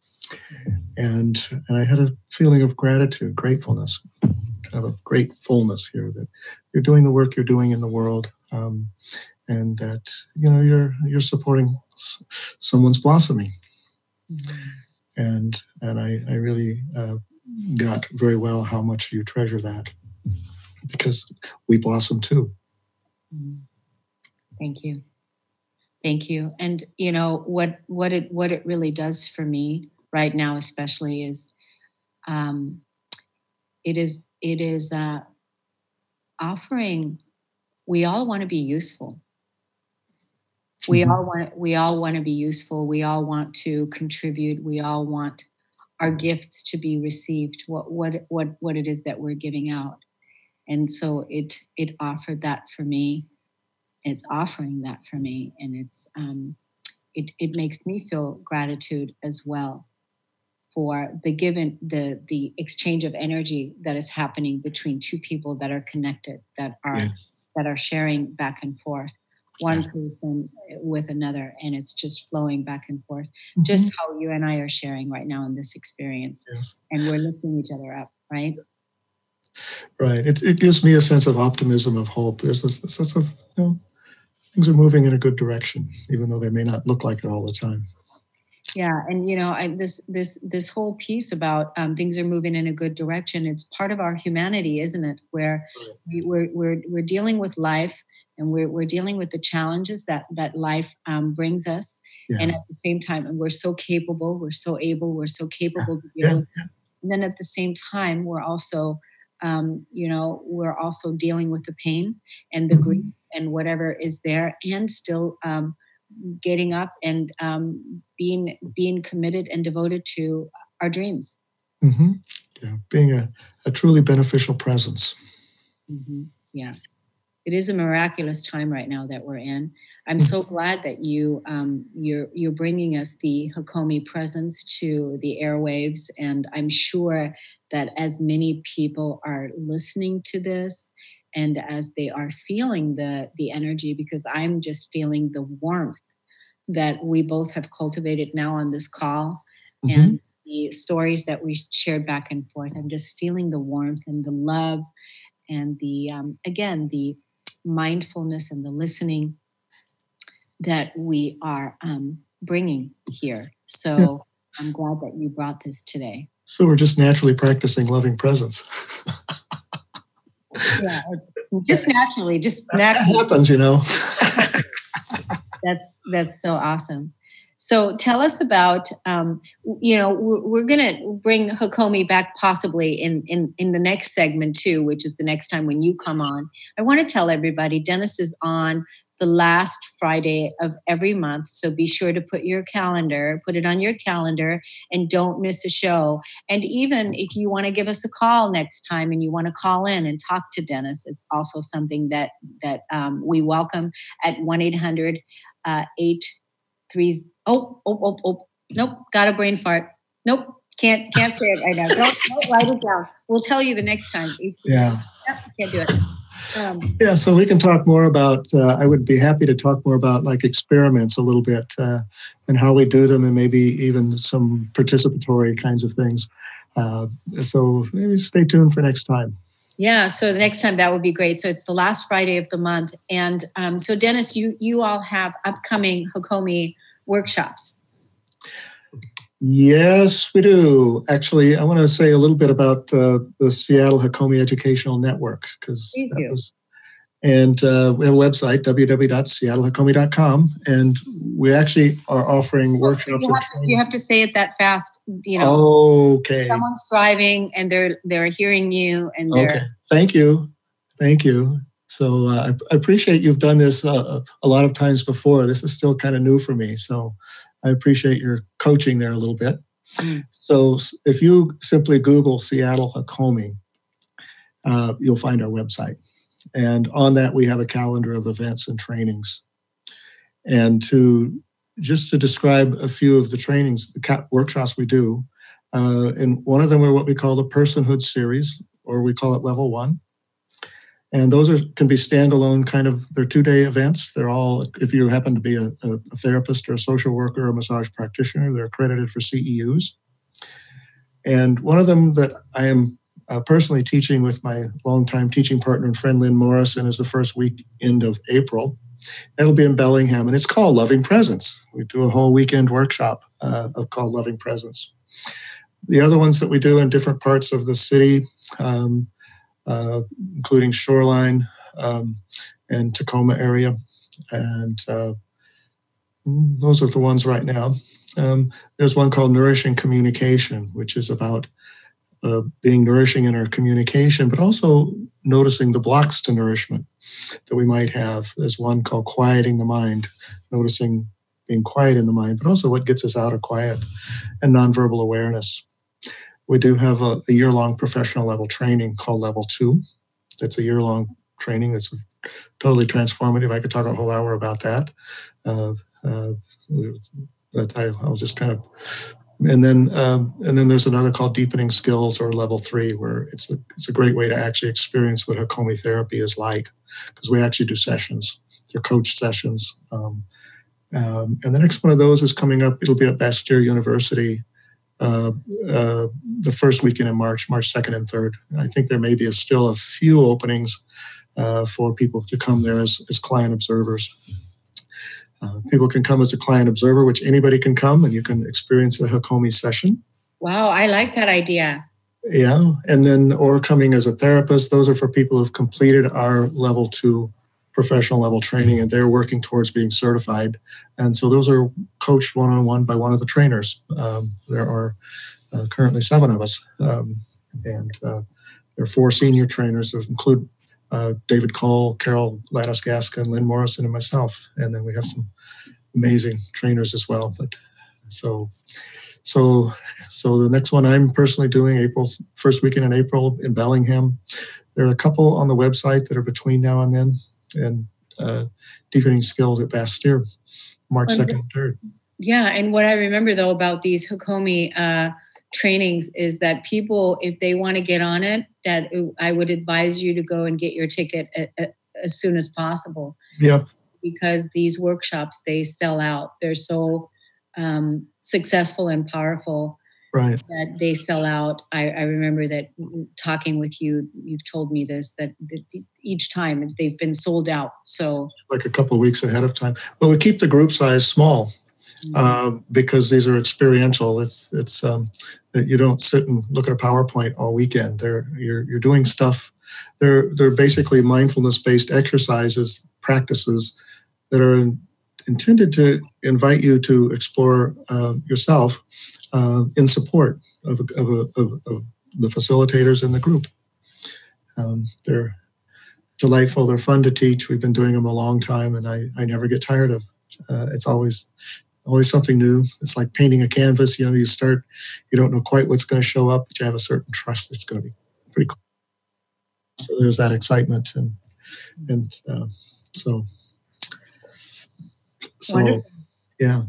Speaker 4: And and I had a feeling of gratitude, gratefulness, kind of a gratefulness here that you're doing the work you're doing in the world, um, and that you know you're you're supporting s- someone's blossoming. Mm-hmm. And and I, I really uh, got very well how much you treasure that, because we blossom too.
Speaker 3: Mm-hmm. Thank you, thank you. And you know what what it what it really does for me right now, especially, is um, it is it is uh, offering. We all want to be useful. We mm-hmm. all want we all want to be useful. We all want to contribute. We all want our gifts to be received. What what what what it is that we're giving out, and so it it offered that for me. It's offering that for me, and it's um, it it makes me feel gratitude as well for the given the the exchange of energy that is happening between two people that are connected, that are yes. that are sharing back and forth. One person with another, and it's just flowing back and forth, mm-hmm. just how you and I are sharing right now in this experience. Yes. And we're lifting each other up, right?
Speaker 4: Right. It, it gives me a sense of optimism, of hope. There's this, this sense of, you know, things are moving in a good direction, even though they may not look like it all the time.
Speaker 3: Yeah, and you know, I, this this this whole piece about um, things are moving in a good direction. It's part of our humanity, isn't it? Where we, we're we're we're dealing with life. And we're we're dealing with the challenges that that life um, brings us, yeah. and at the same time, and we're so capable, we're so able, we're so capable yeah. to deal yeah. with. It. And then at the same time, we're also, um, you know, we're also dealing with the pain and the mm-hmm. grief and whatever is there, and still um, getting up and um, being being committed and devoted to our dreams.
Speaker 4: Mm-hmm. Yeah, being a, a truly beneficial presence.
Speaker 3: Mm-hmm. Yeah. It is a miraculous time right now that we're in. I'm so glad that you um, you're you're bringing us the Hakomi presence to the airwaves, and I'm sure that as many people are listening to this, and as they are feeling the the energy, because I'm just feeling the warmth that we both have cultivated now on this call, mm-hmm. and the stories that we shared back and forth. I'm just feeling the warmth and the love, and the um, again the mindfulness and the listening that we are um, bringing here. So yeah. I'm glad that you brought this today.
Speaker 4: So we're just naturally practicing loving presence.
Speaker 3: Yeah, just naturally, just naturally.
Speaker 4: That happens, you know.
Speaker 3: That's that's so awesome. So tell us about, um, you know, we're, we're going to bring Hakomi back possibly in, in, in the next segment too, which is the next time when you come on. I want to tell everybody, Dennis is on the last Friday of every month. So be sure to put your calendar, put it on your calendar, and don't miss a show. And even if you want to give us a call next time and you want to call in and talk to Dennis, it's also something that, that um, we welcome at one eight hundred eight three Oh, oh, oh, oh, nope, got a brain fart. Nope, can't can't say it right now. Don't, don't write it down. We'll tell you the next time.
Speaker 4: Yeah.
Speaker 3: Yep, can't do it. Um,
Speaker 4: yeah, so we can talk more about, uh, I would be happy to talk more about like experiments a little bit uh, and how we do them, and maybe even some participatory kinds of things. Uh, so maybe stay tuned for next time.
Speaker 3: Yeah, so the next time that would be great. So it's the last Friday of the month. And um, so Dennis, you you all have upcoming Hakomi workshops.
Speaker 4: Yes, we do. Actually, I want to say a little bit about uh, the Seattle Hakomi Educational Network, because that you. was, and uh, we have a website, w w w dot seattle hakomi dot com, and we actually are offering
Speaker 3: well,
Speaker 4: workshops.
Speaker 3: You have, to, you have to say it that fast, you know.
Speaker 4: Okay.
Speaker 3: Someone's driving and they're they're hearing you, and they're.
Speaker 4: Okay. Thank you. Thank you. So uh, I, I appreciate you've done this uh, a lot of times before. This is still kind of new for me. So I appreciate your coaching there a little bit. Mm. So if you simply Google Seattle Hakomi, uh, you'll find our website. And on that, we have a calendar of events and trainings. And to just to describe a few of the trainings, the workshops we do, uh, and one of them are what we call the Personhood Series, or we call it Level One. And those are can be standalone kind of, they're two-day events. They're all, if you happen to be a, a, a therapist or a social worker or a massage practitioner, they're accredited for C E Us. And one of them that I am uh, personally teaching with my longtime teaching partner and friend, Lynn Morrison, is the first weekend of April. It'll be in Bellingham, and it's called Loving Presence. We do a whole weekend workshop uh, of called Loving Presence. The other ones that we do in different parts of the city, um, Uh, including Shoreline um, and Tacoma area. And uh, those are the ones right now. Um, there's one called Nourishing Communication, which is about uh, being nourishing in our communication, but also noticing the blocks to nourishment that we might have. There's one called Quieting the Mind, noticing being quiet in the mind, but also what gets us out of quiet, and nonverbal awareness. We do have a, a year-long professional level training called Level Two. It's a year-long training that's totally transformative. I could talk a whole hour about that. Uh, uh, but I, I'll just kind of, and then um, and then there's another called Deepening Skills, or Level Three, where it's a it's a great way to actually experience what Hakomi therapy is like, because we actually do sessions. They're coached sessions. Um, um, and the next one of those is coming up. It'll be at Bastyr University. Uh, uh, the first weekend in March, March second and third. I think there may be a, still a few openings uh, for people to come there as, as client observers. Uh, people can come as a client observer, which anybody can come, and you can experience a Hakomi session.
Speaker 3: Wow, I like that idea.
Speaker 4: Yeah, and then, or coming as a therapist. Those are for people who've completed our level two professional level training, and they're working towards being certified. And so those are coached one-on-one by one of the trainers. Um, there are uh, currently seven of us, um, and uh, there are four senior trainers. Those include uh, David Cole, Carol Lattice-Gaskin, Lynn Morrison, and myself. And then we have some amazing trainers as well. But so, so, so the next one I'm personally doing, April first weekend in April in Bellingham. There are a couple on the website that are between now and then. and uh, deepening skills at Bastyr, March second and third.
Speaker 3: Yeah, and what I remember though about these Hakomi uh, trainings is that people, if they want to get on it, that I would advise you to go and get your ticket a, a, as soon as possible.
Speaker 4: Yep.
Speaker 3: Because these workshops, they sell out. They're so um, successful and powerful.
Speaker 4: Right.
Speaker 3: That they sell out. I, I remember that talking with you, you've told me this, that, that each time they've been sold out. So
Speaker 4: like a couple of weeks ahead of time. Well, we keep the group size small mm-hmm. uh, because these are experiential. It's it's um, you don't sit and look at a PowerPoint all weekend. They're you're you're doing stuff. They're they're basically mindfulness-based exercises, practices that are in, intended to invite you to explore uh, yourself. Uh, in support of, of, of, of the facilitators in the group. Um, they're delightful. They're fun to teach. We've been doing them a long time, and I, I never get tired of. Uh, it's always always something new. It's like painting a canvas. You know, you start, you don't know quite what's going to show up, but you have a certain trust it's going to be pretty cool. So there's that excitement, and and uh, so so
Speaker 3: Wonderful.
Speaker 4: Yeah.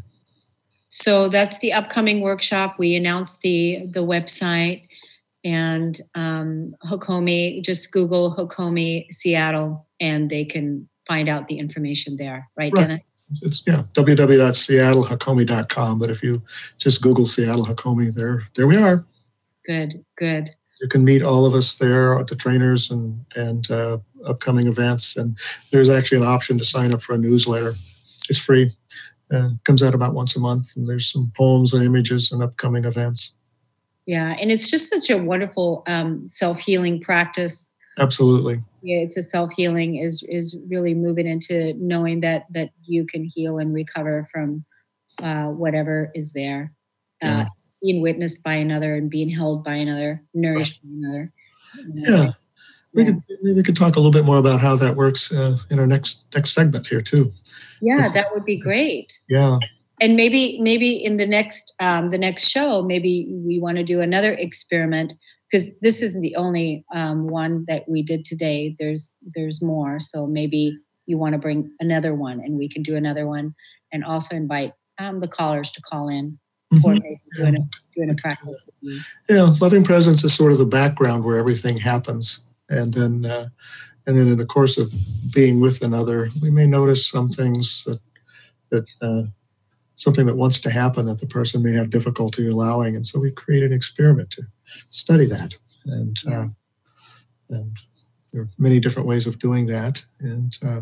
Speaker 3: So that's the upcoming workshop. We announced the the website and um, Hakomi. Just Google Hakomi Seattle, and they can find out the information there. Right,
Speaker 4: right.
Speaker 3: Dennis?
Speaker 4: It's, it's yeah, w w w dot seattle hakomi dot com. But if you just Google Seattle Hakomi, there there we are.
Speaker 3: Good, good.
Speaker 4: You can meet all of us there, the trainers and and uh, upcoming events. And there's actually an option to sign up for a newsletter. It's free. Uh, comes out about once a month, and there's some poems and images and upcoming events.
Speaker 3: Yeah, and it's just such a wonderful um, self-healing practice.
Speaker 4: Absolutely.
Speaker 3: Yeah, it's a self-healing is is really moving into knowing that that you can heal and recover from uh, whatever is there, uh, yeah. being witnessed by another and being held by another, nourished by another.
Speaker 4: Yeah, we yeah. could maybe we could talk a little bit more about how that works uh, in our next next segment here too.
Speaker 3: Yeah, that would be great.
Speaker 4: Yeah.
Speaker 3: And maybe maybe in the next um, the next show, maybe we want to do another experiment, because this isn't the only um, one that we did today. There's there's more. So maybe you want to bring another one, and we can do another one, and also invite um, the callers to call in mm-hmm. for maybe doing a, doing a practice with you.
Speaker 4: Yeah, loving presence is sort of the background where everything happens, and then. Uh, And then in the course of being with another, we may notice some things that, that uh, something that wants to happen that the person may have difficulty allowing. And so we create an experiment to study that. And, uh, and there are many different ways of doing that. And uh,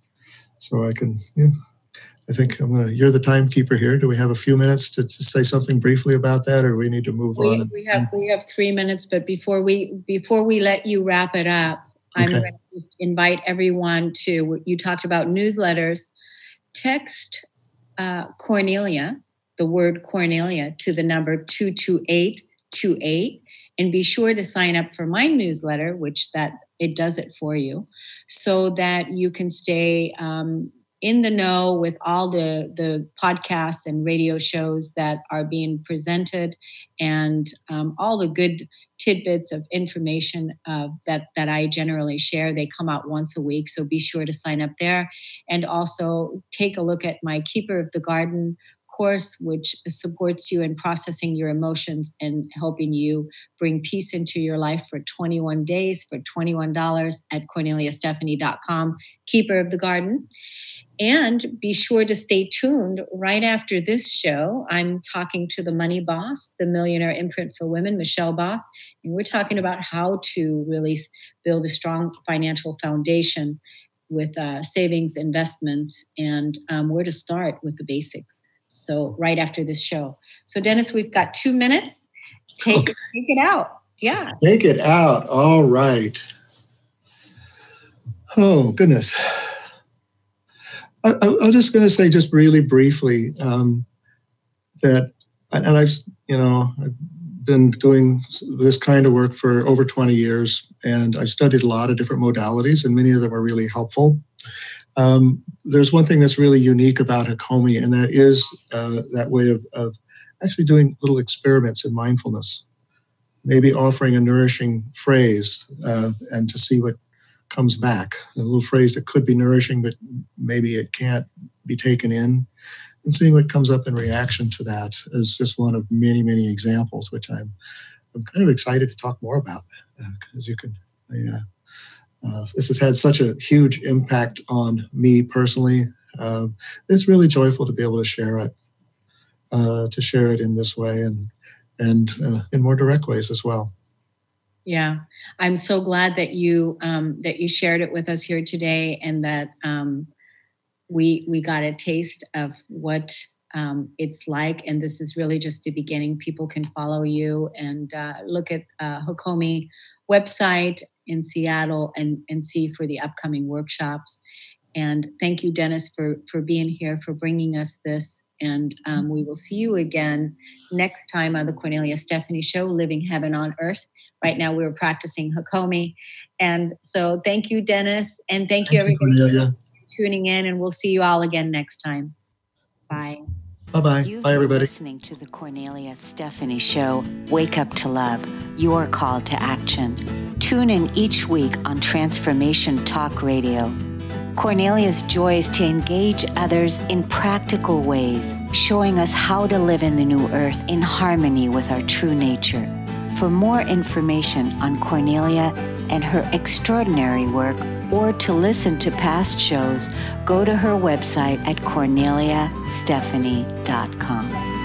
Speaker 4: so I can, you know, I think I'm going to, you're the timekeeper here. Do we have a few minutes to, to say something briefly about that, or do we need to move
Speaker 3: we,
Speaker 4: on?
Speaker 3: We have, we have three minutes, but before we, before we let you wrap it up, I'm okay. going to just invite everyone to, you talked about newsletters, text uh, Cornelia, the word Cornelia, to the number two two eight two eight, and be sure to sign up for my newsletter, which that it does it for you, so that you can stay um, in the know with all the, the podcasts and radio shows that are being presented, and um, all the good tidbits of information uh, that, that I generally share. They come out once a week, so be sure to sign up there. And also take a look at my Keeper of the Garden course, which supports you in processing your emotions and helping you bring peace into your life for twenty-one days for twenty-one dollars at cornelia stephanie dot com, Keeper of the Garden. And be sure to stay tuned. Right after this show, I'm talking to the money boss, the Millionaire Imprint for Women, Michelle Boss, and we're talking about how to really build a strong financial foundation with uh, savings, investments, and um, where to start with the basics. So right after this show. So Dennis, we've got two minutes. Take, okay. take it out. Yeah.
Speaker 4: Take it out. All right. Oh, goodness. I, I'm just going to say just really briefly um, that, and I've, you know, I've been doing this kind of work for over twenty years, and I've studied a lot of different modalities, and many of them are really helpful. Um, there's one thing that's really unique about Hakomi, and that is uh, that way of, of actually doing little experiments in mindfulness, maybe offering a nourishing phrase uh, and to see what comes back. A little phrase that could be nourishing, but maybe it can't be taken in. And seeing what comes up in reaction to that is just one of many, many examples, which I'm I'm kind of excited to talk more about. Because uh, you can, I, uh, uh, this has had such a huge impact on me personally. Uh, it's really joyful to be able to share it, uh, to share it in this way and and uh, in more direct ways as well.
Speaker 3: Yeah, I'm so glad that you um, that you shared it with us here today, and that um, we we got a taste of what um, it's like. And this is really just the beginning. People can follow you and uh, look at uh, Hakomi website in Seattle and and see for the upcoming workshops. And thank you, Dennis, for for being here, for bringing us this. And um, we will see you again next time on the Cornelia Stephanie Show, Living Heaven on Earth. Right now, we're practicing Hakomi. And so thank you, Dennis. And thank, thank you, everybody, you, for tuning in. And we'll see you all again next time. Bye.
Speaker 4: Bye-bye.
Speaker 2: You've
Speaker 4: Bye, everybody.
Speaker 2: Been listening to the Cornelia Stephanie Show, Wake Up to Love, your call to action. Tune in each week on Transformation Talk Radio. Cornelia's joy is to engage others in practical ways, showing us how to live in the new earth in harmony with our true nature. For more information on Cornelia and her extraordinary work, or to listen to past shows, go to her website at cornelia stephanie dot com.